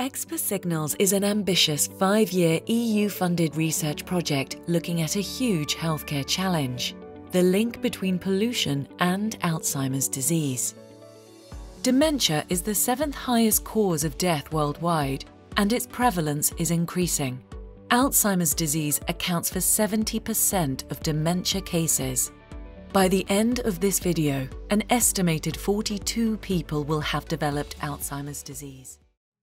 ExPER Signals is an ambitious 5-year EU-funded research project looking at a huge healthcare challenge: the link between pollution and Alzheimer's disease. Dementia is the 7th highest cause of death worldwide, and its prevalence is increasing. Alzheimer's disease accounts for 70% of dementia cases. By the end of this video, an estimated 42 people will have developed Alzheimer's disease.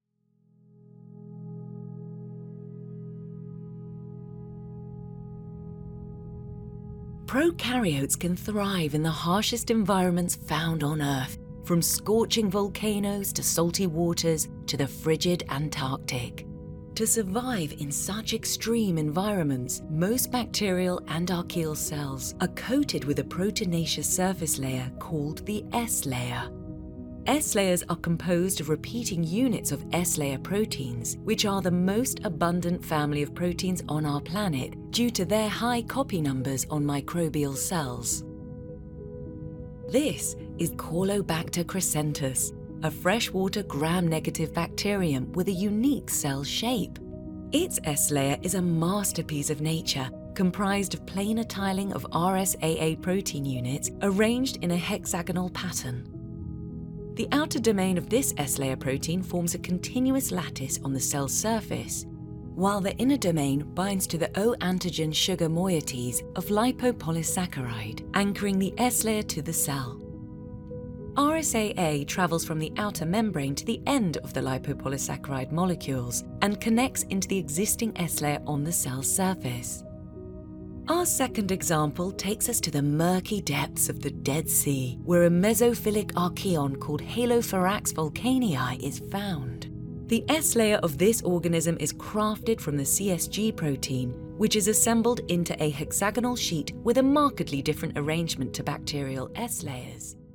Prokaryotes can thrive in the harshest environments found on Earth, from scorching volcanoes to salty waters to the frigid Antarctic. To survive in such extreme environments, most bacterial and archaeal cells are coated with a proteinaceous surface layer called the S-layer. S-layers are composed of repeating units of S-layer proteins, which are the most abundant family of proteins on our planet due to their high copy numbers on microbial cells. This is Caulobacter crescentus, a freshwater gram-negative bacterium with a unique cell shape. Its S-layer is a masterpiece of nature, comprised of planar tiling of RSAA protein units arranged in a hexagonal pattern. The outer domain of this S-layer protein forms a continuous lattice on the cell's surface, while the inner domain binds to the O-antigen sugar moieties of lipopolysaccharide, anchoring the S-layer to the cell. RSAA travels from the outer membrane to the end of the lipopolysaccharide molecules and connects into the existing S-layer on the cell's surface. Our second example takes us to the murky depths of the Dead Sea, where a mesophilic archaeon called Halophorax vulcanii is found. The S-layer of this organism is crafted from the CSG protein, which is assembled into a hexagonal sheet with a markedly different arrangement to bacterial S-layers.